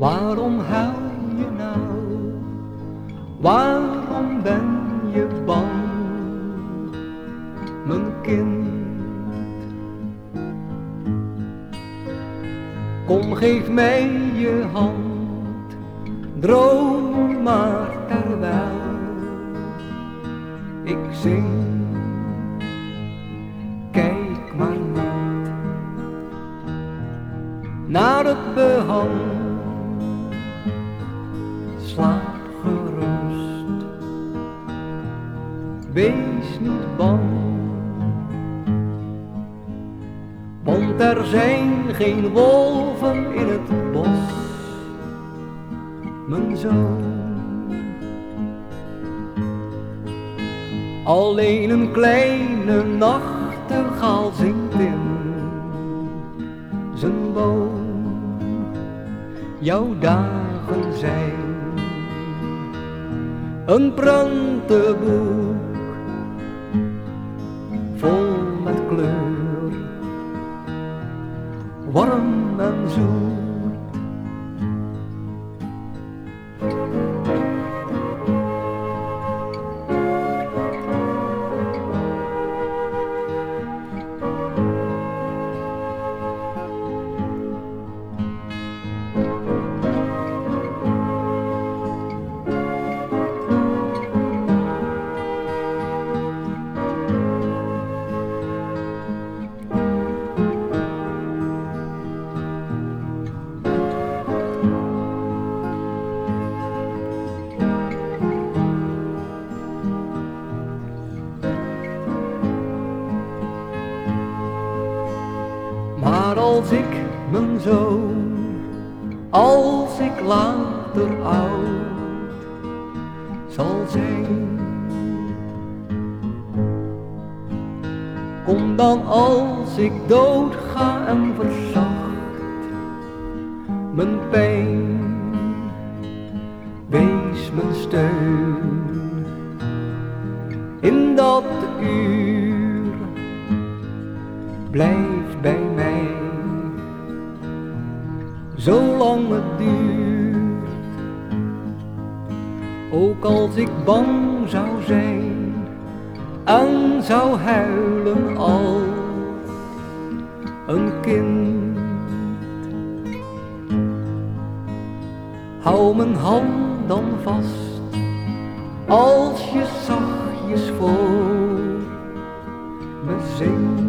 Waarom huil je nou? Waarom ben je bang, mijn kind? Kom, geef mij je hand, droom maar terwijl ik zing. Kijk maar niet naar het behang, slaap gerust, wees niet bang. Want er zijn geen wolven in het bos, mijn zoon. Alleen een kleine nachtegaal zingt in zijn boom. Jouw dagen zijn een prantenboek vol met kleur, warm en zoet. Maar als ik, mijn zoon, als ik later oud zal zijn, kom dan als ik dood ga en verzacht mijn pijn, wees mijn steun in dat uur, blijf bij mij, zolang het duurt. Ook als ik bang zou zijn en zou huilen als een kind, hou mijn hand dan vast als je zachtjes voor me zingt.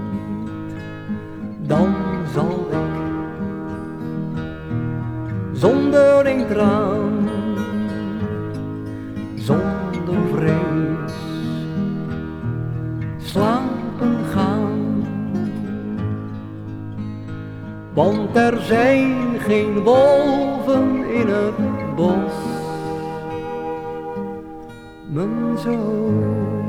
Dan zal ik zonder een traan, zonder vrees slapen gaan. Want er zijn geen wolven in het bos, mijn zoon.